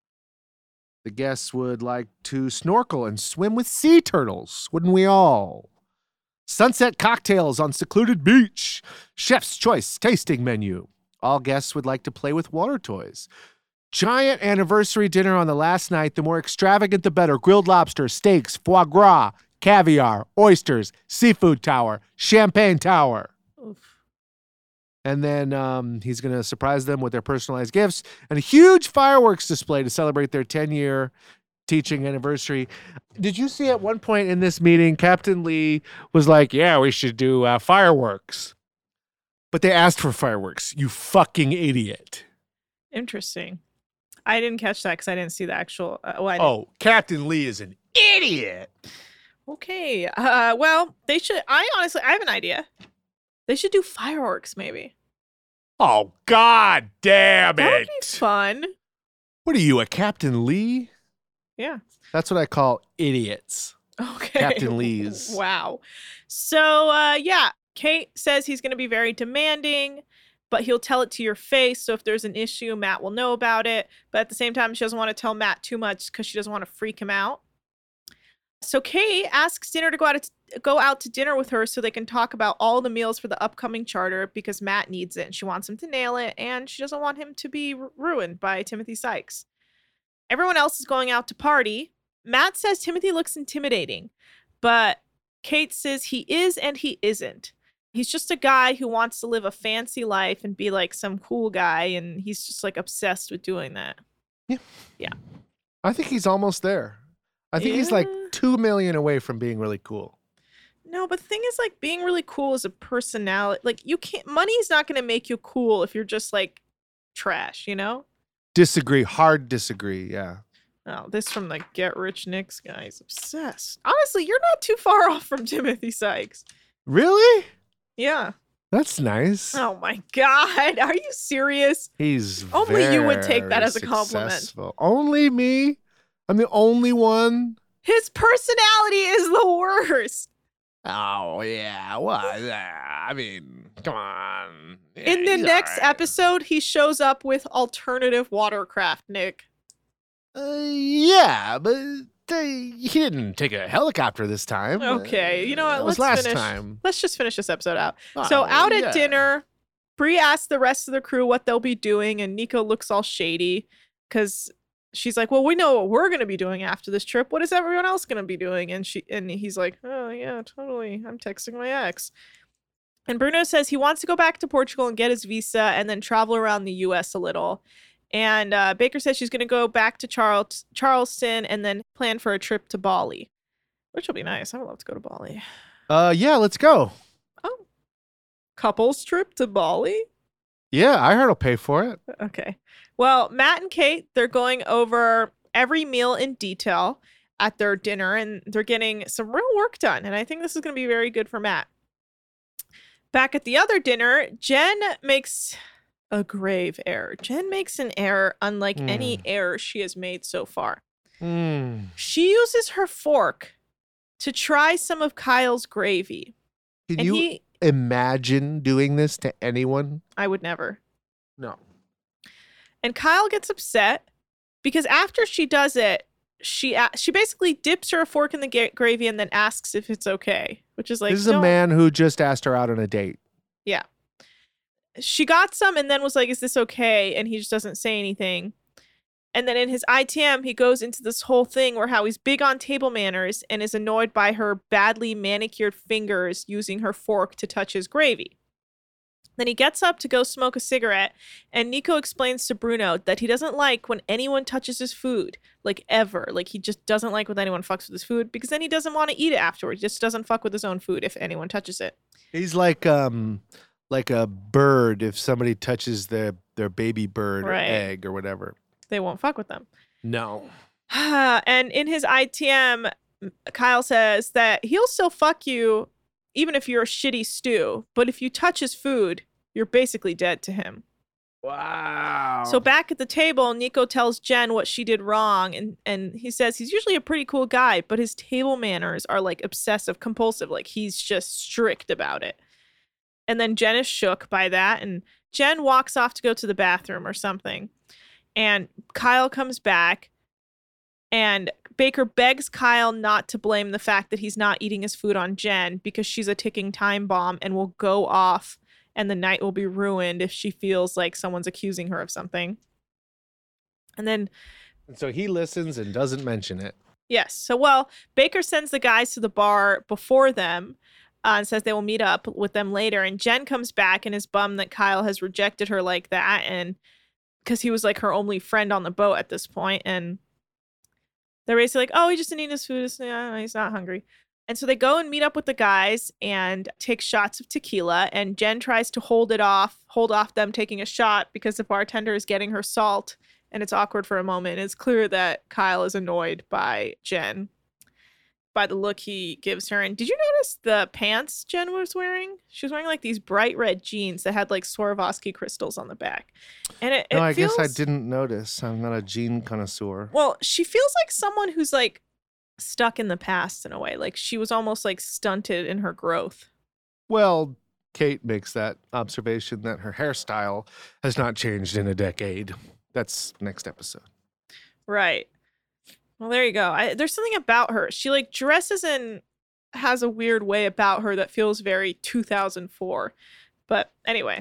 The guests would like to snorkel and swim with sea turtles, wouldn't we all? Sunset cocktails on secluded beach. Chef's choice tasting menu. All guests would like to play with water toys. Giant anniversary dinner on the last night. The more extravagant, the better. Grilled lobster, steaks, foie gras, caviar, oysters, seafood tower, champagne tower. Oof. And then um, he's going to surprise them with their personalized gifts and a huge fireworks display to celebrate their ten-year teaching anniversary. Did you see at one point in this meeting, Captain Lee was like, yeah, we should do uh, fireworks. But they asked for fireworks, you fucking idiot. Interesting. I didn't catch that because I didn't see the actual. Uh, well, I didn't- Oh, Captain Lee is an idiot. Okay. Uh, well, they should. I honestly, I have an idea. They should do fireworks, maybe. Oh, God damn That would it. be fun. What are you, a Captain Lee? Yeah. That's what I call idiots. Okay. Captain Lee's. Wow. So, uh, yeah, Kate says he's going to be very demanding, but he'll tell it to your face. So if there's an issue, Matt will know about it. But at the same time, she doesn't want to tell Matt too much because she doesn't want to freak him out. So Kate asks dinner to go out to go out to dinner with her so they can talk about all the meals for the upcoming charter because Matt needs it and she wants him to nail it and she doesn't want him to be r- ruined by Timothy Sykes. Everyone else is going out to party. Matt says Timothy looks intimidating, but Kate says he is and he isn't. He's just a guy who wants to live a fancy life and be like some cool guy, and he's just like obsessed with doing that. Yeah. Yeah. I think he's almost there. I think he's like Yeah. two million away from being really cool. No, but the thing is, like, being really cool is a personality. Like, you can't, money's not going to make you cool if you're just like trash, you know? Disagree. Hard disagree. Yeah. Oh, this from the Get Rich Nicks guy. He's obsessed. Honestly, you're not too far off from Timothy Sykes. Really? Yeah. That's nice. Oh my God. Are you serious? He's Only you would take that very as a compliment. successful. Only me? I'm the only one? His personality is the worst. Oh, yeah. Well, yeah. I mean, come on. Yeah, In the he's next all right. episode, he shows up with alternative watercraft, Nick. Uh, yeah, but uh, he didn't take a helicopter this time. Okay, you know what? That was Let's last finish. time. Let's just finish this episode out. So Oh, out at yeah. dinner, Bree asks the rest of the crew what they'll be doing, and Nico looks all shady because she's like, "Well, we know what we're gonna be doing after this trip. What is everyone else gonna be doing?" And she and he's like, "Oh yeah, totally. I'm texting my ex." And Bruno says he wants to go back to Portugal and get his visa, and then travel around the U S a little. And uh, Baker says she's gonna go back to Charles Charleston and then plan for a trip to Bali, which will be nice. I would love to go to Bali. Uh, yeah, let's go. Oh, couples trip to Bali? Yeah, I heard I'll pay for it. Okay. Well, Matt and Kate, they're going over every meal in detail at their dinner and they're getting some real work done. And I think this is going to be very good for Matt. Back at the other dinner, Jen makes a grave error. Jen makes an error unlike Hmm. any error she has made so far. Mm. She uses her fork to try some of Kyle's gravy. Can And you he, imagine doing this to anyone? I would never. No. And Kyle gets upset because after she does it, she a- she basically dips her fork in the ga- gravy and then asks if it's okay, which is like, this is a "No." man who just asked her out on a date. Yeah. She got some and then was like, is this okay? And he just doesn't say anything. And then in his I T M, he goes into this whole thing where how he's big on table manners and is annoyed by her badly manicured fingers using her fork to touch his gravy. Then he gets up to go smoke a cigarette, and Nico explains to Bruno that he doesn't like when anyone touches his food, like ever. Like he just doesn't like when anyone fucks with his food because then he doesn't want to eat it afterwards. He just doesn't fuck with his own food if anyone touches it. He's like um like a bird if somebody touches their their baby bird Right. or egg or whatever. They won't fuck with them. No. And in his I T M, Kyle says that he'll still fuck you even if you're a shitty stew, but if you touch his food, you're basically dead to him. Wow. So back at the table, Nico tells Jen what she did wrong, and, and he says he's usually a pretty cool guy, but his table manners are like obsessive compulsive. Like he's just strict about it. And then Jen is shook by that, and Jen walks off to go to the bathroom or something. And Kyle comes back, and Baker begs Kyle not to blame the fact that he's not eating his food on Jen because she's a ticking time bomb and will go off and the night will be ruined if she feels like someone's accusing her of something. And then, And so he listens and doesn't mention it. yes. So, well, Baker sends the guys to the bar before them uh, and says they will meet up with them later. And Jen comes back and is bummed that Kyle has rejected her like that. And because he was like her only friend on the boat at this point. And they're basically like, oh, he just didn't eat his food. It's- yeah, he's not hungry. And so they go and meet up with the guys and take shots of tequila. And Jen tries to hold it off, hold off them taking a shot because the bartender is getting her salt. And it's awkward for a moment. It's clear that Kyle is annoyed by Jen, by the look he gives her. And did you notice the pants Jen was wearing? She was wearing like these bright red jeans that had like Swarovski crystals on the back. And it, No, it I feels, guess I didn't notice. I'm not a jean connoisseur. Well, she feels like someone who's like stuck in the past in a way. Like she was almost like stunted in her growth. Well, Kate makes that observation that her hairstyle has not changed in a decade. That's next episode. Right. Well, there you go. I, there's something about her. She like dresses and has a weird way about her that feels very two thousand four. But anyway.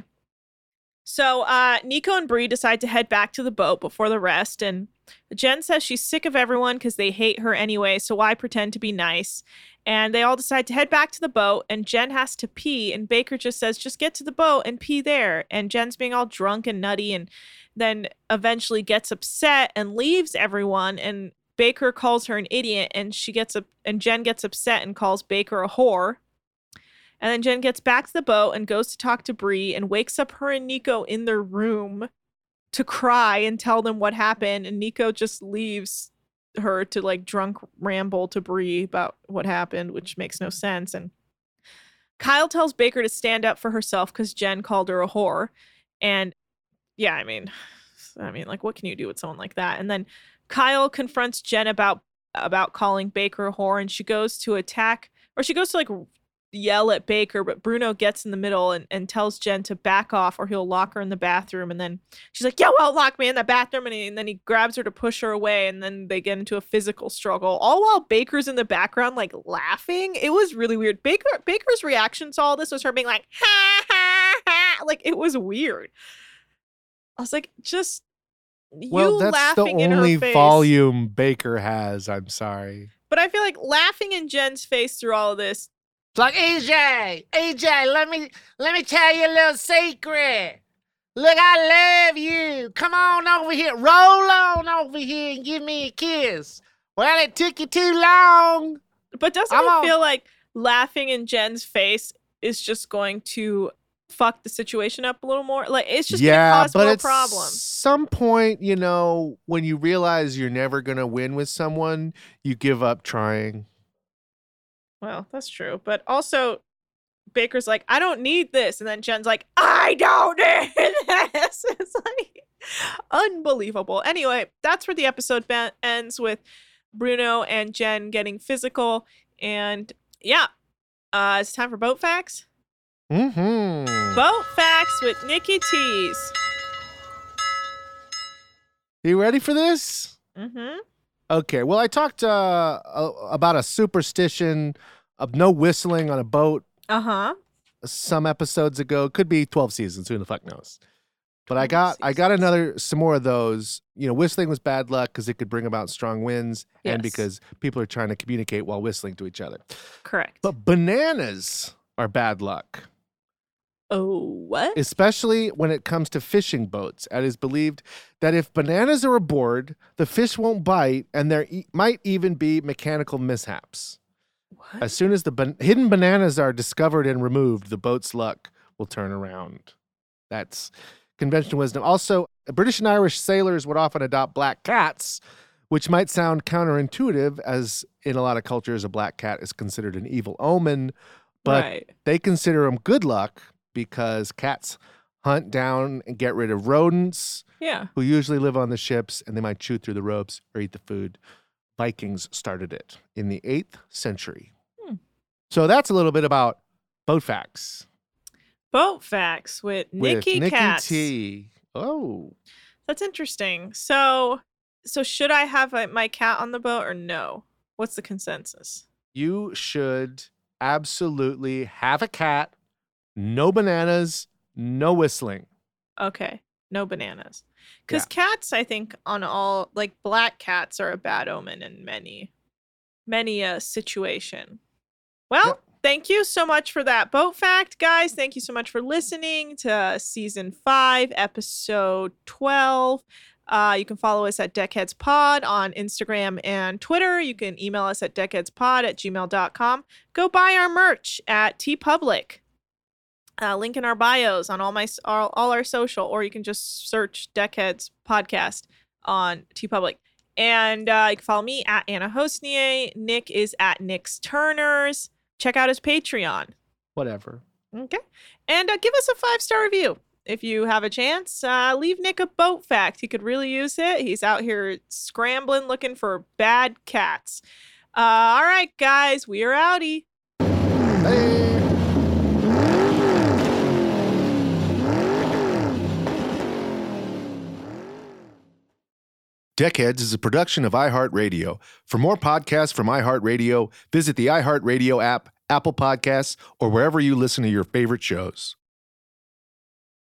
So uh, Nico and Bree decide to head back to the boat before the rest. And Jen says she's sick of everyone because they hate her anyway. So why pretend to be nice? And they all decide to head back to the boat. And Jen has to pee. And Baker just says, just get to the boat and pee there. And Jen's being all drunk and nutty. And then eventually gets upset and leaves everyone. And Baker calls her an idiot. And she gets up, and Jen gets upset and calls Baker a whore. And then Jen gets back to the boat and goes to talk to Bree and wakes up her and Nico in their room to cry and tell them what happened. And Nico just leaves her to like drunk ramble to Bree about what happened, which makes no sense. And Kyle tells Baker to stand up for herself because Jen called her a whore. And yeah, I mean, I mean, like, what can you do with someone like that? And then Kyle confronts Jen about about calling Baker a whore, and she goes to attack, or she goes to like yell at Baker, but Bruno gets in the middle and, and tells Jen to back off or he'll lock her in the bathroom. And then she's like, yeah, well, lock me in the bathroom. And, he, and then he grabs her to push her away. And then they get into a physical struggle, all while Baker's in the background, like laughing. It was really weird. Baker Baker's reaction to all this was her being like, ha, ha, ha. Like, it was weird. I was like, just you well, that's laughing the in only her face. volume Baker has. I'm sorry. But I feel like laughing in Jen's face through all of this. It's like, E J, E J, let me let me tell you a little secret. Look, I love you. Come on over here. Roll on over here and give me a kiss. Well, it took you too long. But doesn't I'm it on- feel like laughing in Jen's face is just going to fuck the situation up a little more? Like, it's just yeah, going to cause but more at problems. some point, you know, when you realize you're never going to win with someone, you give up trying. Well, that's true. But also, Baker's like, I don't need this. And then Jen's like, I don't need this. It's like unbelievable. Anyway, that's where the episode ba- ends with Bruno and Jen getting physical. And yeah, uh, it's time for Boat Facts. Mm-hmm. Boat Facts with Nikki Tees. You ready for this? Mm-hmm. Okay, well, I talked uh, uh, about a superstition of no whistling on a boat Uh-huh. some episodes ago. Could be twelve seasons, who the fuck knows? But I twelve got I got seasons. another, some more of those. You know, whistling was bad luck because it could bring about strong winds and Yes. because people are trying to communicate while whistling to each other. Correct. But bananas are bad luck, Oh, what? especially when it comes to fishing boats. It is believed that if bananas are aboard, the fish won't bite and there e- might even be mechanical mishaps. What? As soon as the ban- hidden bananas are discovered and removed, the boat's luck will turn around. That's conventional wisdom. Also, British and Irish sailors would often adopt black cats, which might sound counterintuitive, as in a lot of cultures, a black cat is considered an evil omen, but right. they consider them good luck because cats hunt down and get rid of rodents Yeah. who usually live on the ships, and they might chew through the ropes or eat the food. Vikings started it in the eighth century. Hmm. So that's a little bit about boat facts Boat Facts with with Nikki Nikki Katz. T. Oh, That's interesting. So, so should I have a, my cat on the boat or no? What's the consensus? you should absolutely have a cat, no bananas, no whistling. Okay. No bananas. Because cats, I think, on all, like, black cats are a bad omen in many, many a situation. Well, Yep. thank you so much for that boat fact, guys. Thank you so much for listening to season five, episode twelve. Uh, you can follow us at Deckheads Pod on Instagram and Twitter. You can email us at deckheadspod at gmail dot com. Go buy our merch at TeePublic. Uh, link in our bios on all my all, all our social, or you can just search Deckheads Podcast on TeePublic. And uh, you can follow me at Anna Hosnier. Nick is at Nick's Turners. Check out his Patreon. Whatever. Okay. And uh, give us a five-star review. If you have a chance, uh, leave Nick a boat fact. He could really use it. He's out here scrambling, looking for bad cats. Uh, all right, guys, we are outie. Hey. Deckheads is a production of iHeartRadio. For more podcasts from iHeartRadio, visit the iHeartRadio app, Apple Podcasts, or wherever you listen to your favorite shows.